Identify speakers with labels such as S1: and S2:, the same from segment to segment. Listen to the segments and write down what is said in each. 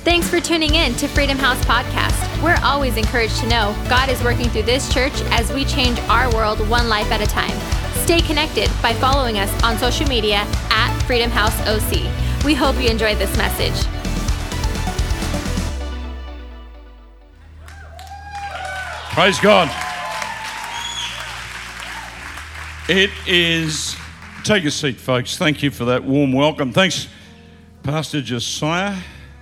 S1: Thanks for tuning in to Freedom House Podcast. We're always encouraged to know God is working through this church as we change our world one life at a time. Stay connected by following us on social media at Freedom House OC. We hope you enjoyed this message.
S2: Praise God. It is, take a seat, folks. Thank you for that warm welcome. Thanks, Pastor Josiah.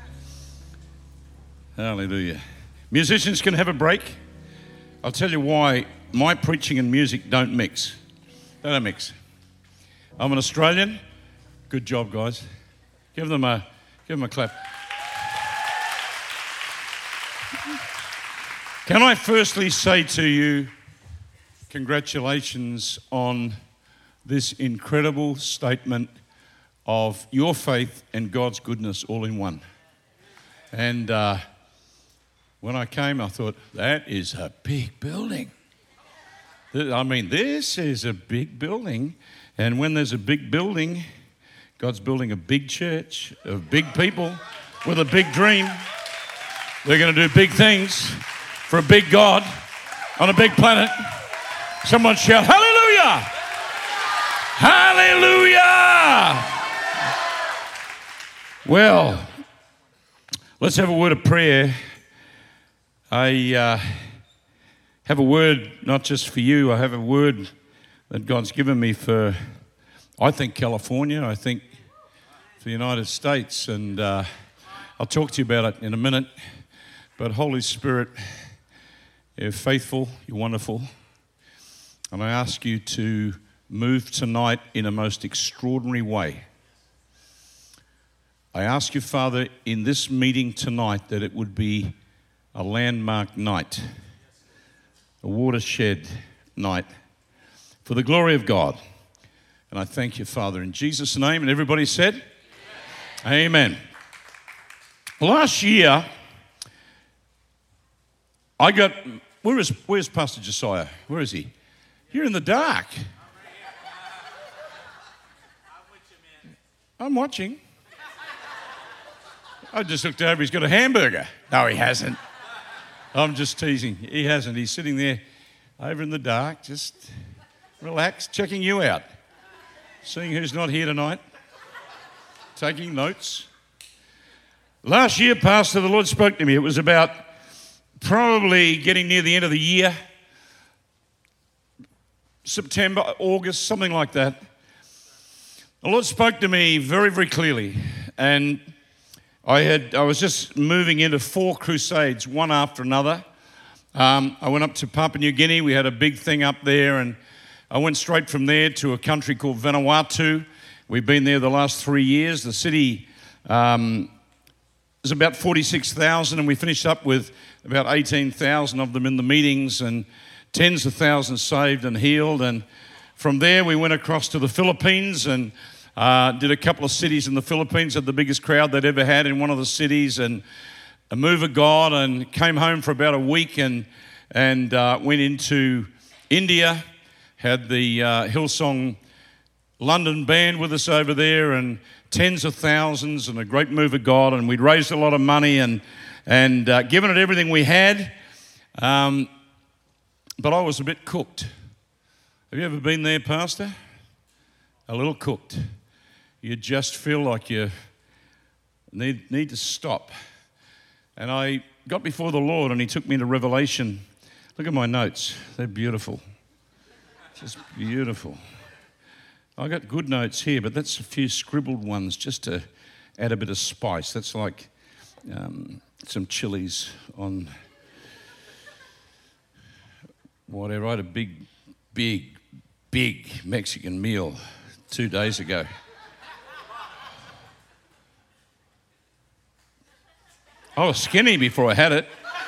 S2: Hallelujah. Musicians can have a break. I'll tell you why my preaching and music don't mix. They don't mix. I'm an Australian. Good job, guys. Give them a clap. Can I firstly say to you, congratulations on this incredible statement of your faith and God's goodness all in one. And when I came, I thought, that is a big building. I mean, this is a big building. And when there's a big building, God's building a big church of big people with a big dream. They're going to do big things for a big God on a big planet. Someone shout, hallelujah! Hallelujah! Well, let's have a word of prayer. I have a word not just for you. I have a word that God's given me for, I think, California. I think for the United States. And I'll talk to you about it in a minute. But Holy Spirit, you're faithful, you're wonderful. And I ask you to move tonight in a most extraordinary way. I ask you, Father, in this meeting tonight that it would be a landmark night, a watershed night for the glory of God. And I thank you, Father, in Jesus' name. And everybody said, Amen. Last year, I got, where's Pastor Josiah? Where is he? You're in the dark. I'm watching. I just looked over, he's got a hamburger. No, he hasn't. I'm just teasing. He hasn't. He's sitting there over in the dark, just relaxed, checking you out, seeing who's not here tonight, taking notes. Last year, Pastor, the Lord spoke to me. It was about probably getting near the end of the year, September, August, something like that. The Lord spoke to me very, very clearly, and I was just moving into 4 crusades, one after another. I went up to Papua New Guinea. We had a big thing up there, and I went straight from there to a country called Vanuatu. We've been there the last 3 years. The city is about 46,000, and we finished up with about 18,000 of them in the meetings, and tens of thousands saved and healed. And from there, we went across to the Philippines and did a couple of cities in the Philippines, had the biggest crowd they'd ever had in one of the cities, and a move of God, and came home for about a week and went into India, had the Hillsong London band with us over there, and tens of thousands, and a great move of God, and we'd raised a lot of money and given it everything we had, but I was a bit cooked. Have you ever been there, Pastor? A little cooked. You just feel like you need to stop. And I got before the Lord, and he took me to Revelation. Look at my notes. They're beautiful. Just beautiful. I got good notes here, but that's a few scribbled ones just to add a bit of spice. That's like some chilies on whatever. I had a big Mexican meal 2 days ago. I was skinny before I had it.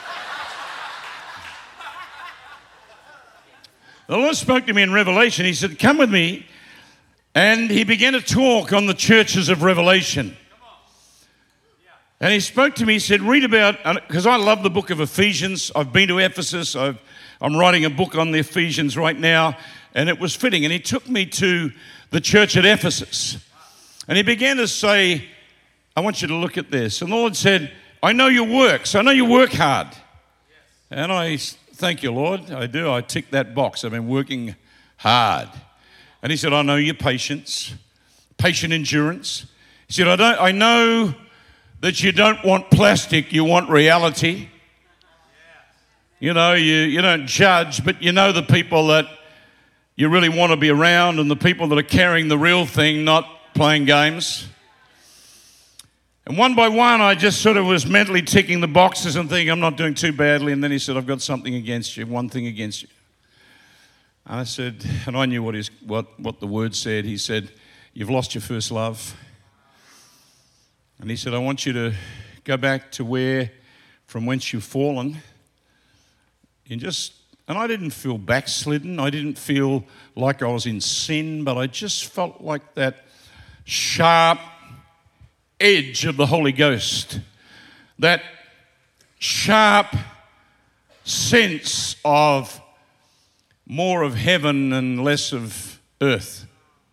S2: The Lord spoke to me in Revelation. He said, come with me. And he began to talk on the churches of Revelation. And he spoke to me, he said, read about, because I love the book of Ephesians. I've been to Ephesus. I'm writing a book on the Ephesians right now. And it was fitting. And he took me to the church at Ephesus. And he began to say, I want you to look at this. And the Lord said, I know your works. I know you work hard. And I thank you, Lord. I do. I tick that box. I've been working hard. And he said, I know your patience, patient endurance. He said, I know that you don't want plastic, you want reality. You know, you don't judge, but you know the people that you really want to be around and the people that are carrying the real thing, not playing games. And one by one, I just sort of was mentally ticking the boxes and thinking, I'm not doing too badly. And then he said, I've got something against you, one thing against you. And I said, and I knew what the word said. He said, you've lost your first love. And he said, I want you to go back to from whence you've fallen. And I didn't feel backslidden. I didn't feel like I was in sin, but I just felt like that sharp edge of the Holy Ghost, that sharp sense of more of heaven and less of earth.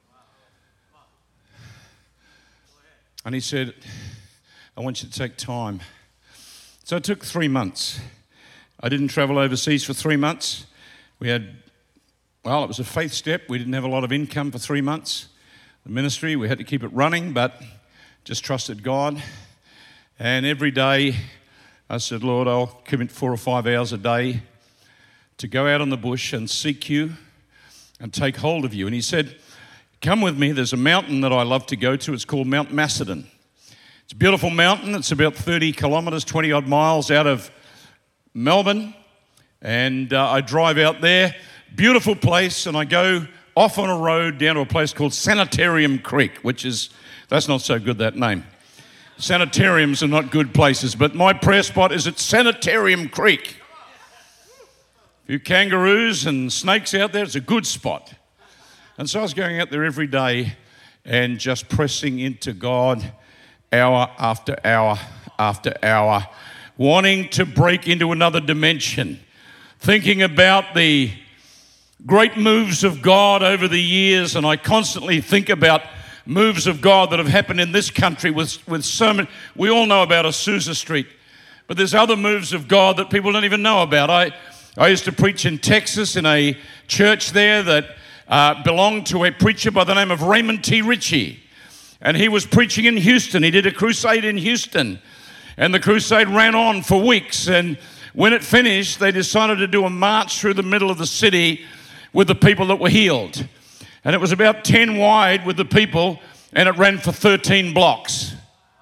S2: And he said, I want you to take time. So it took 3 months. I didn't travel overseas for 3 months. It was a faith step. We didn't have a lot of income for 3 months. The ministry, we had to keep it running, but just trusted God. And every day I said, Lord, I'll commit 4 or 5 hours a day to go out on the bush and seek you and take hold of you. And he said, come with me. There's a mountain that I love to go to. It's called Mount Macedon. It's a beautiful mountain. It's about 30 kilometres, 20 odd miles out of Melbourne. And I drive out there. Beautiful place. And I go off on a road down to a place called Sanitarium Creek, that's not so good, that name. Sanitariums are not good places, but my prayer spot is at Sanitarium Creek. A few kangaroos and snakes out there. It's a good spot. And so I was going out there every day and just pressing into God hour after hour after hour, wanting to break into another dimension, thinking about the great moves of God over the years. And I constantly think about moves of God that have happened in this country with so many. We all know about Azusa Street, but there's other moves of God that people don't even know about. I used to preach in Texas in a church there that belonged to a preacher by the name of Raymond T. Ritchie, and he was preaching in Houston. He did a crusade in Houston, and the crusade ran on for weeks, and when it finished, they decided to do a march through the middle of the city with the people that were healed. And it was about 10 wide with the people, and it ran for 13 blocks.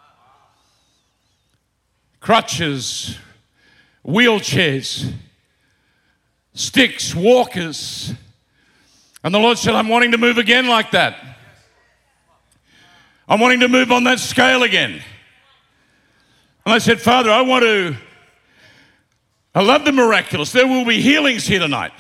S2: Crutches, wheelchairs, sticks, walkers. And the Lord said, I'm wanting to move again like that. I'm wanting to move on that scale again. And I said, Father, I love the miraculous. There will be healings here tonight.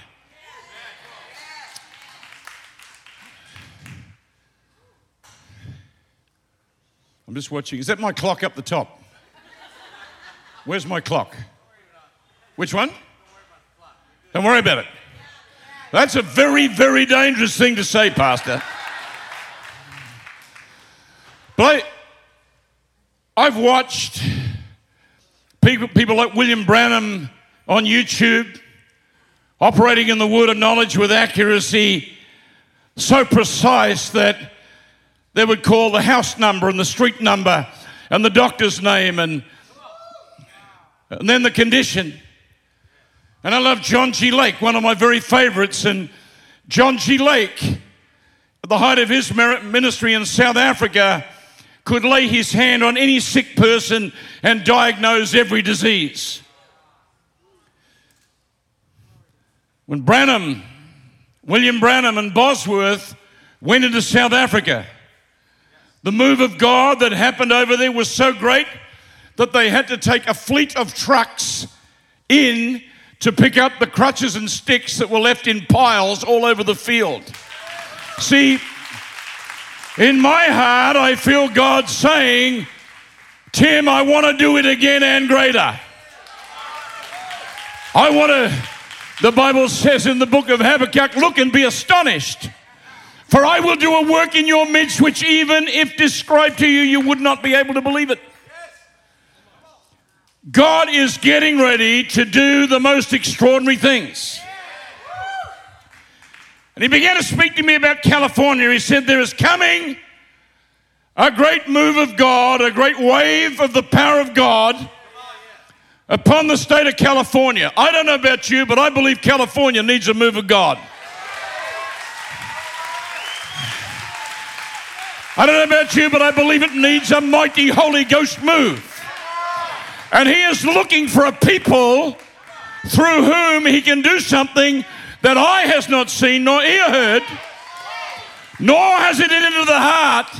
S2: I'm just watching. Is that my clock up the top? Where's my clock? Which one? Don't worry about it. That's a very, very dangerous thing to say, Pastor. But I've watched people like William Branham on YouTube operating in the word of knowledge with accuracy so precise that they would call the house number and the street number and the doctor's name and then the condition. And I love John G. Lake, one of my very favorites. And John G. Lake, at the height of his ministry in South Africa, could lay his hand on any sick person and diagnose every disease. When William Branham and Bosworth went into South Africa, the move of God that happened over there was so great that they had to take a fleet of trucks in to pick up the crutches and sticks that were left in piles all over the field. See, in my heart, I feel God saying, Tim, I want to do it again and greater. The Bible says in the book of Habakkuk, look and be astonished. For I will do a work in your midst which even if described to you, you would not be able to believe it. God is getting ready to do the most extraordinary things. And he began to speak to me about California. He said, there is coming a great move of God, a great wave of the power of God upon the state of California. I don't know about you, but I believe California needs a move of God. I don't know about you, but I believe it needs a mighty Holy Ghost move. And he is looking for a people through whom he can do something that eye has not seen, nor ear heard, nor has it entered into the heart,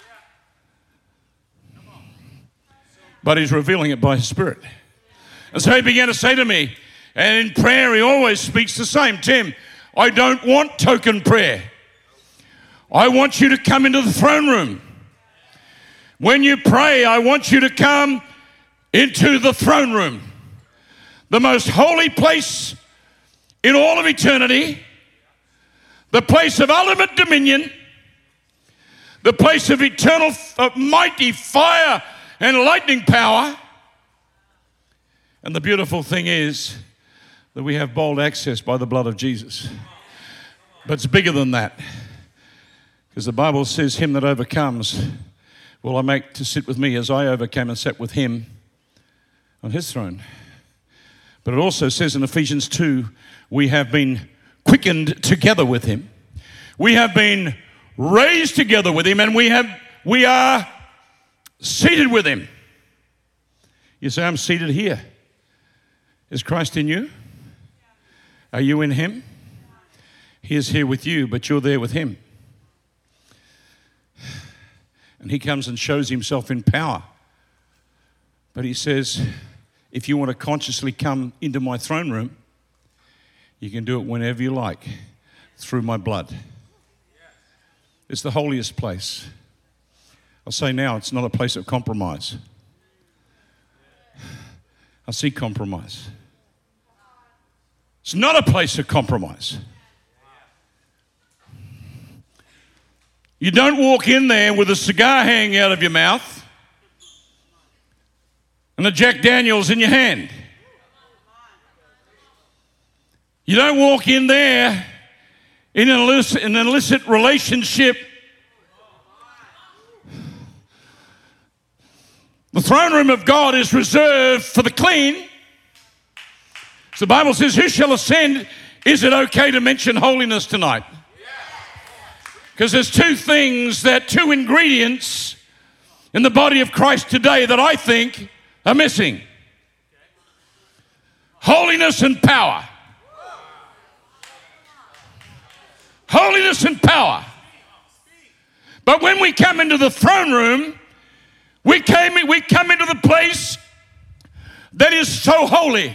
S2: but he's revealing it by his Spirit. And so he began to say to me, and in prayer he always speaks the same, Tim, I don't want token prayer. I want you to come into the throne room. When you pray, I want you to come into the throne room, the most holy place in all of eternity, the place of ultimate dominion, the place of eternal, mighty fire and lightning power. And the beautiful thing is that we have bold access by the blood of Jesus. But it's bigger than that, because the Bible says, him that overcomes will I make to sit with me as I overcame and sat with him on his throne. But it also says in Ephesians 2, we have been quickened together with him. We have been raised together with him, and we are seated with him. You say, I'm seated here. Is Christ in you? Are you in him? He is here with you, but you're there with him. And he comes and shows himself in power. But he says, if you want to consciously come into my throne room, you can do it whenever you like, through my blood. It's the holiest place. I'll say now, it's not a place of compromise. I see compromise. It's not a place of compromise. You don't walk in there with a cigar hanging out of your mouth and a Jack Daniels in your hand. You don't walk in there in an illicit relationship. The throne room of God is reserved for the clean. So the Bible says, who shall ascend? Is it okay to mention holiness tonight? Because there's two ingredients in the body of Christ today that I think are missing. Holiness and power. Holiness and power. But when we come into the throne room, we come into the place that is so holy.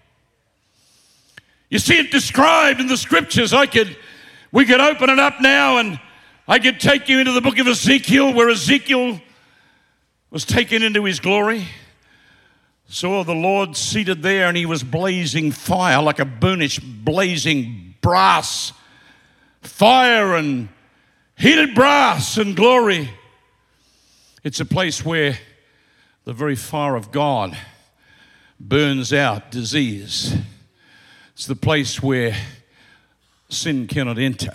S2: You see it described in the scriptures. We could open it up now and I could take you into the book of Ezekiel, where Ezekiel was taken into his glory. Saw the Lord seated there, and he was blazing fire, like a burnished, blazing brass. Fire and heated brass and glory. It's a place where the very fire of God burns out disease. It's the place where sin cannot enter.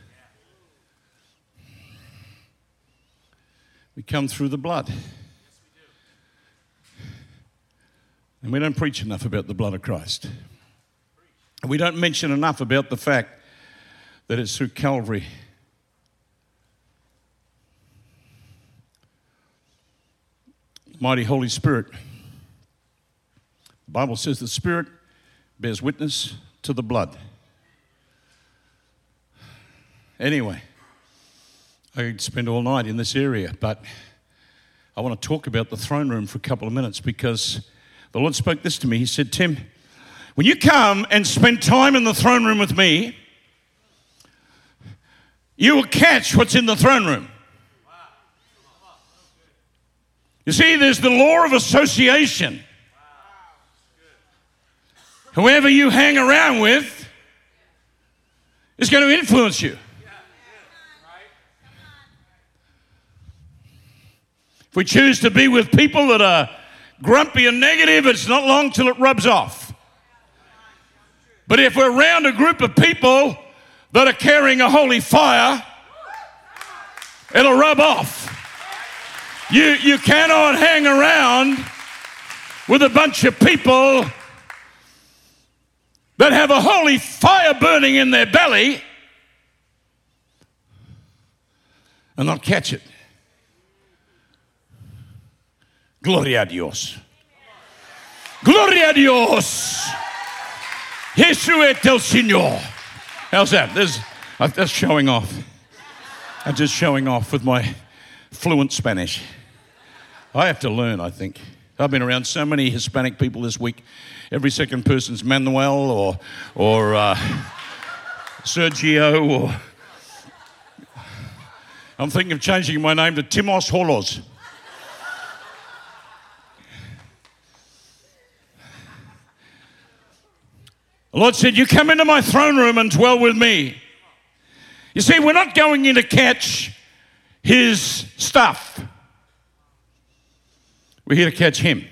S2: We come through the blood. And we don't preach enough about the blood of Christ. And we don't mention enough about the fact that it's through Calvary. Mighty Holy Spirit. The Bible says the Spirit bears witness to the blood. Anyway, I could spend all night in this area, but I want to talk about the throne room for a couple of minutes, because the Lord spoke this to me. He said, Tim, when you come and spend time in the throne room with me, you will catch what's in the throne room. You see, there's the law of association. Whoever you hang around with is going to influence you. If we choose to be with people that are grumpy and negative, it's not long till it rubs off. But if we're around a group of people that are carrying a holy fire, it'll rub off. You cannot hang around with a bunch of people that have a holy fire burning in their belly and not catch it. Gloria a Dios. Gloria a Dios. Jesús es el Señor. How's that? That's showing off. I'm just showing off with my fluent Spanish. I have to learn, I think. I've been around so many Hispanic people this week. Every second person's Manuel or Sergio, or I'm thinking of changing my name to Timos Holos. The Lord said, you come into my throne room and dwell with me. You see, we're not going in to catch his stuff. We're here to catch him.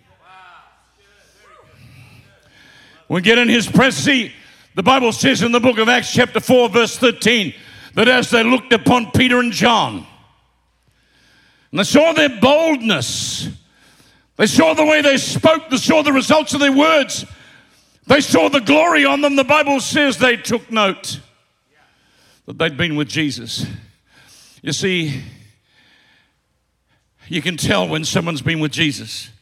S2: We get in his presence. See, the Bible says in the book of Acts chapter 4 verse 13 that as they looked upon Peter and John and they saw their boldness, they saw the way they spoke, they saw the results of their words, they saw the glory on them, the Bible says they took note that they'd been with Jesus. You see, you can tell when someone's been with Jesus.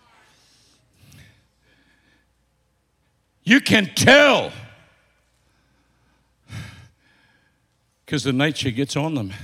S2: You can tell because the nature gets on them.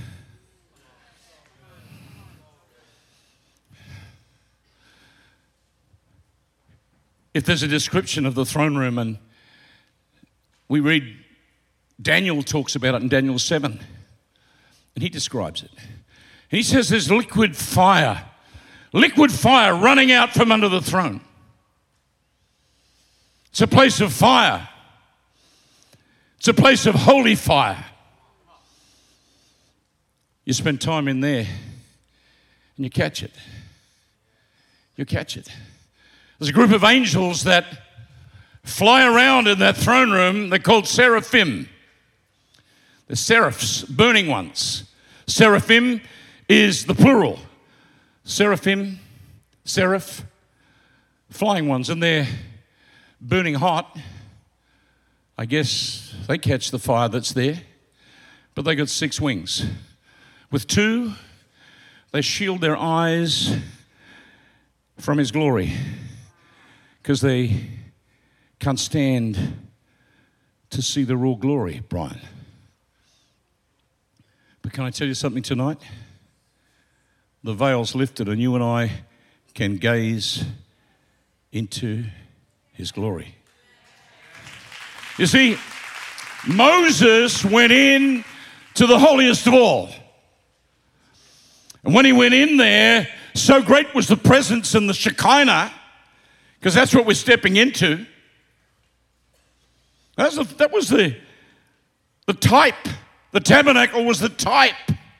S2: If there's a description of the throne room, and we read, Daniel talks about it in Daniel 7, and he describes it. He says there's liquid fire running out from under the throne. It's a place of fire. It's a place of holy fire. You spend time in there and you catch it. You catch it. There's a group of angels that fly around in that throne room. They're called seraphim. The seraphs, burning ones. Seraphim is the plural. Seraphim, seraph, flying ones, and they're burning hot. I guess they catch the fire that's there, but they got 6 wings. With 2, they shield their eyes from his glory because they can't stand to see the raw glory, Brian. But can I tell you something tonight? The veil's lifted and you and I can gaze into his glory. You see, Moses went in to the holiest of all. And when he went in there, so great was the presence and the Shekinah, because that's what we're stepping into. That was the type. The tabernacle was the type.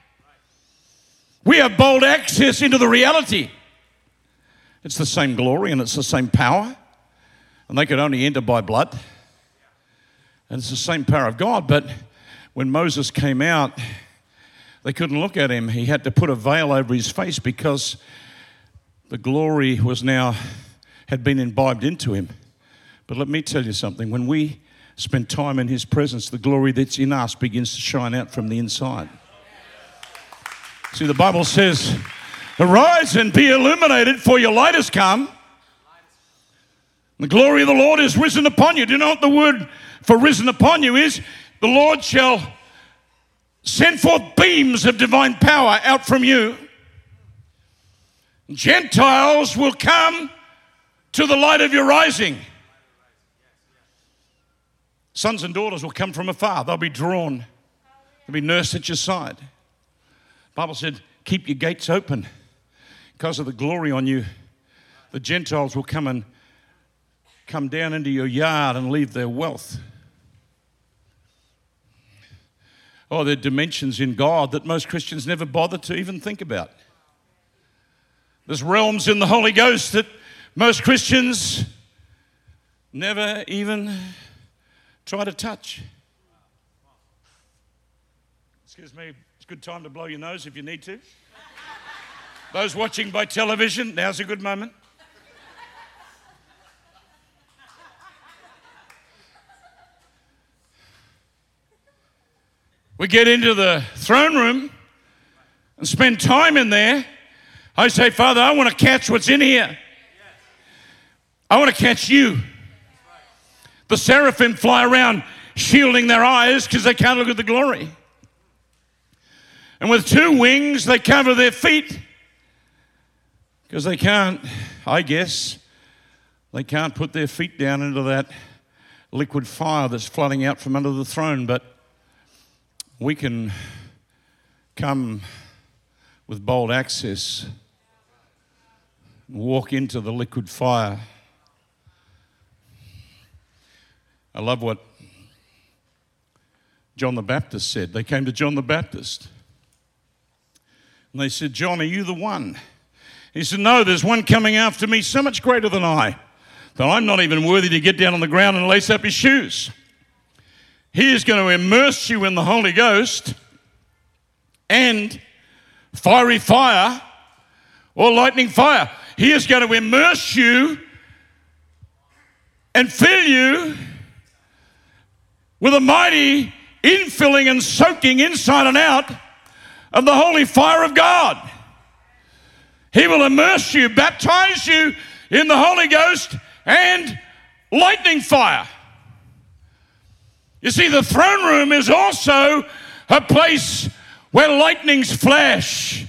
S2: We have bold access into the reality. It's the same glory and it's the same power. And they could only enter by blood. And it's the same power of God. But when Moses came out, they couldn't look at him. He had to put a veil over his face because the glory had been imbibed into him. But let me tell you something. When we spend time in his presence, the glory that's in us begins to shine out from the inside. See, the Bible says, arise and be illuminated, for your light has come. The glory of the Lord is risen upon you. Do you know what the word for risen upon you is? The Lord shall send forth beams of divine power out from you. Gentiles will come to the light of your rising. Sons and daughters will come from afar. They'll be drawn. They'll be nursed at your side. The Bible said, keep your gates open because of the glory on you. The Gentiles will come down into your yard and leave their wealth. Oh, there are dimensions in God that most Christians never bother to even think about. There's realms in the Holy Ghost that most Christians never even try to touch. Excuse me, it's a good time to blow your nose if you need to. Those watching by television, now's a good moment. We get into the throne room and spend time in there. I say, Father, I want to catch what's in here. I want to catch you. The seraphim fly around shielding their eyes because they can't look at the glory. And with 2 wings, they cover their feet because they can't, I guess, they can't put their feet down into that liquid fire that's flooding out from under the throne. But we can come with bold access and walk into the liquid fire. I love what John the Baptist said. They came to John the Baptist and they said, John, are you the one? He said, no, there's one coming after me so much greater than I, that I'm not even worthy to get down on the ground and lace up his shoes. He is going to immerse you in the Holy Ghost and fiery fire or lightning fire. He is going to immerse you and fill you with a mighty infilling and soaking inside and out of the holy fire of God. He will immerse you, baptize you in the Holy Ghost and lightning fire. You see, the throne room is also a place where lightnings flash.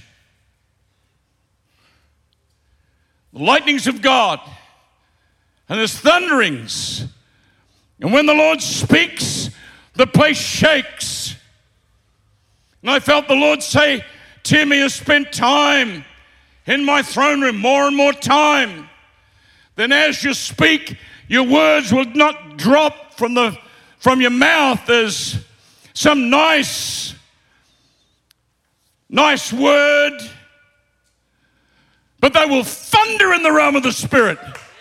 S2: The lightnings of God. And there's thunderings. And when the Lord speaks, the place shakes. And I felt the Lord say, Tim, has spent time in my throne room, more and more time. Then as you speak, your words will not drop from your mouth as some nice word, but they will thunder in the realm of the Spirit.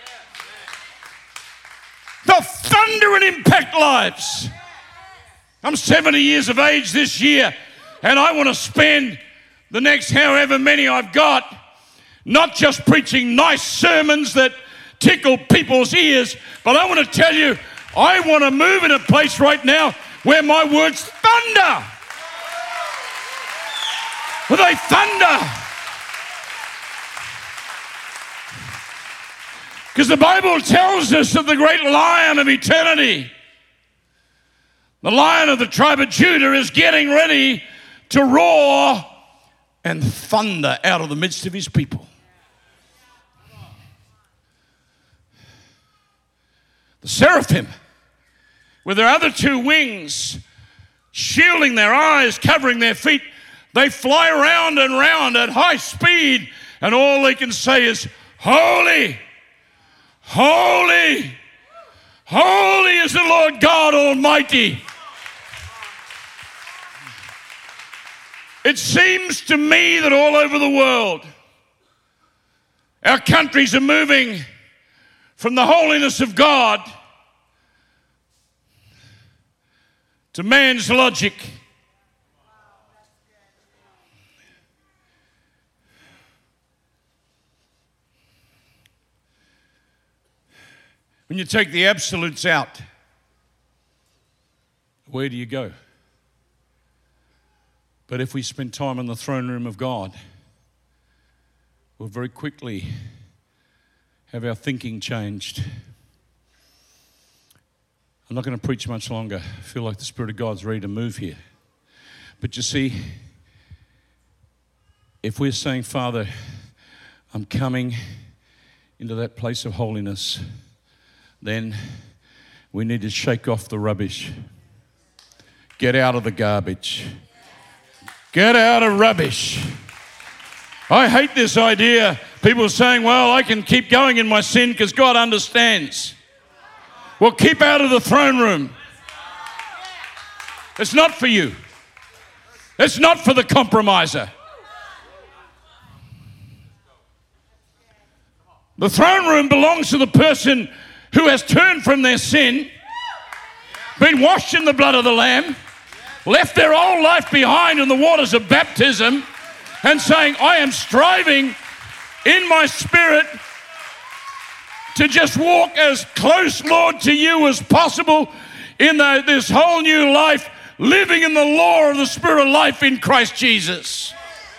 S2: They'll thunder and impact lives. I'm 70 years of age this year, and I want to spend the next however many I've got not just preaching nice sermons that tickle people's ears, but I want to tell you, I want to move in a place right now where my words thunder. Where they thunder. Because the Bible tells us that the great Lion of eternity, the Lion of the tribe of Judah, is getting ready to roar and thunder out of the midst of his people. The seraphim, with their other 2 wings, shielding their eyes, covering their feet, they fly round and round at high speed, and all they can say is, holy, holy, holy is the Lord God Almighty. It seems to me that all over the world, our countries are moving from the holiness of God to man's logic. When you take the absolutes out, where do you go? But if we spend time in the throne room of God, we'll very quickly have our thinking changed. I'm not going to preach much longer. I feel like the Spirit of God's ready to move here. But you see, if we're saying, Father, I'm coming into that place of holiness, then we need to shake off the rubbish. Get out of the garbage. Get out of rubbish. I hate this idea. People saying, well, I can keep going in my sin because God understands. Well, keep out of the throne room. It's not for you. It's not for the compromiser. The throne room belongs to the person who has turned from their sin, been washed in the blood of the Lamb, left their old life behind in the waters of baptism, and saying, I am striving in my spirit to just walk as close, Lord, to you as possible in this whole new life, living in the law of the Spirit of life in Christ Jesus.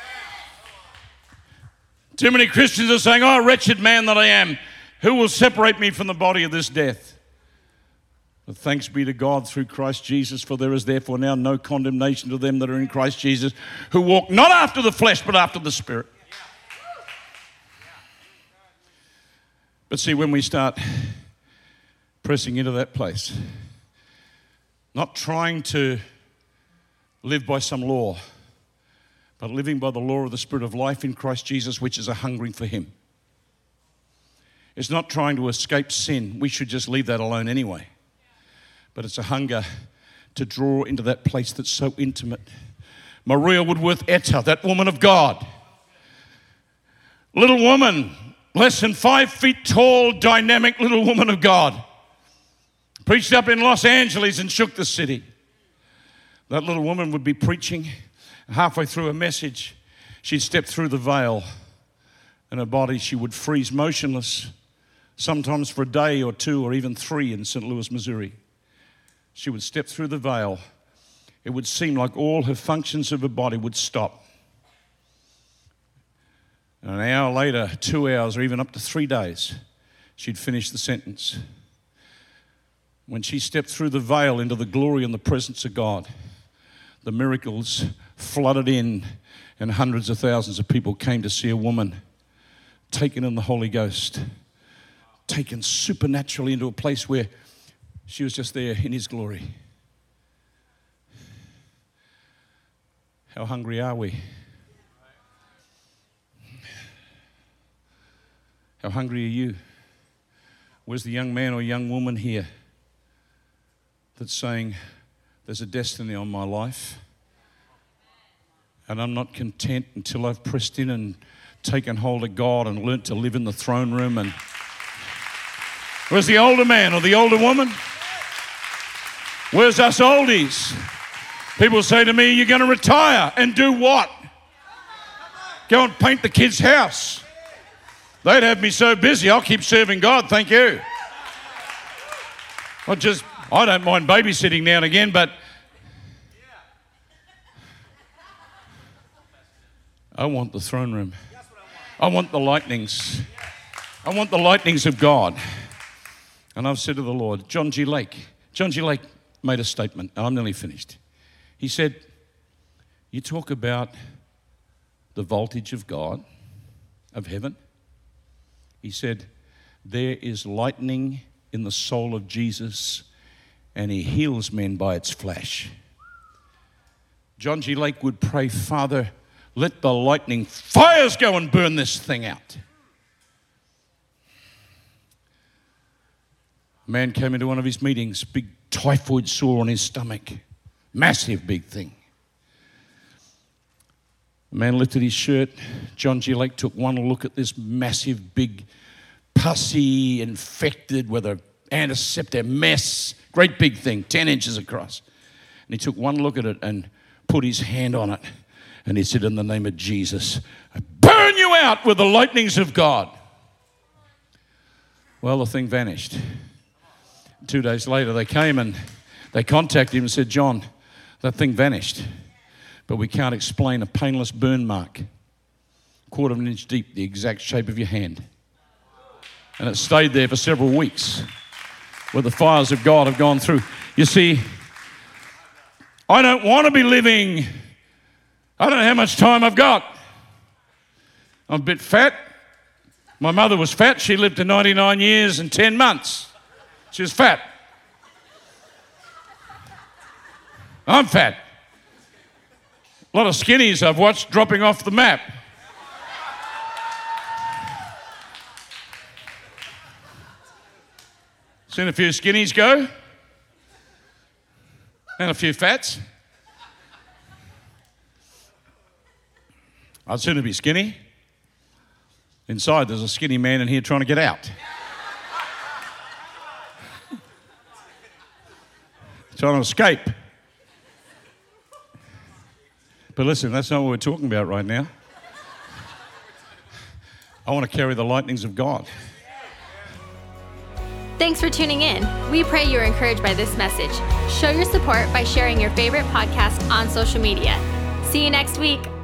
S2: Too many Christians are saying, oh, wretched man that I am, who will separate me from the body of this death? But thanks be to God through Christ Jesus, for there is therefore now no condemnation to them that are in Christ Jesus, who walk not after the flesh, but after the Spirit. But see, when we start pressing into that place, not trying to live by some law, but living by the law of the Spirit of life in Christ Jesus, which is a hungering for Him. It's not trying to escape sin. We should just leave that alone anyway. But it's a hunger to draw into that place that's so intimate. Maria Woodworth Etta, that woman of God, little woman, less than 5 feet tall, dynamic little woman of God, preached up in Los Angeles and shook the city. That little woman would be preaching. Halfway through a message, she'd step through the veil, and her body, she would freeze motionless, sometimes for a day or 2 or even 3 in St. Louis, Missouri. She would step through the veil. It would seem like all her functions of her body would stop. And an hour later, 2 hours, or even up to 3 days, she'd finish the sentence. When she stepped through the veil into the glory and the presence of God, the miracles flooded in, and hundreds of thousands of people came to see a woman taken in the Holy Ghost, taken supernaturally into a place where she was just there in His glory. How hungry are we? How hungry are you? Where's the young man or young woman here that's saying, there's a destiny on my life, and I'm not content until I've pressed in and taken hold of God and learnt to live in the throne room? And where's the older man or the older woman? Where's us oldies? People say to me, you're going to retire and do what? Go and paint the kids' house. They'd have me so busy, I'll keep serving God, thank you. I don't mind babysitting now and again, but I want the throne room. I want the lightnings. I want the lightnings of God. And I've said to the Lord, John G. Lake made a statement, and I'm nearly finished. He said, you talk about the voltage of God, of heaven. He said, there is lightning in the soul of Jesus, and He heals men by its flash. John G. Lake would pray, Father, let the lightning fires go and burn this thing out. A man came into one of his meetings, big typhoid sore on his stomach, massive big thing. The man lifted his shirt. John G. Lake took one look at this massive, big, pussy, infected with an antiseptic mess, great big thing, 10 inches across. And he took one look at it and put his hand on it. And he said, in the name of Jesus, I burn you out with the lightnings of God. Well, the thing vanished. 2 days later, they came and they contacted him and said, John, that thing vanished, but we can't explain a painless burn mark, 1/4 of an inch deep, the exact shape of your hand. And it stayed there for several weeks, where the fires of God have gone through. You see, I don't want to be living, I don't know how much time I've got. I'm a bit fat. My mother was fat. She lived to 99 years and 10 months. She was fat. I'm fat. A lot of skinnies I've watched dropping off the map. Seen a few skinnies go, and a few fats. I'd sooner be skinny. Inside, there's a skinny man in here trying to get out. Trying to escape. But listen, that's not what we're talking about right now. I want to carry the lightnings of God.
S1: Thanks for tuning in. We pray you're encouraged by this message. Show your support by sharing your favorite podcast on social media. See you next week.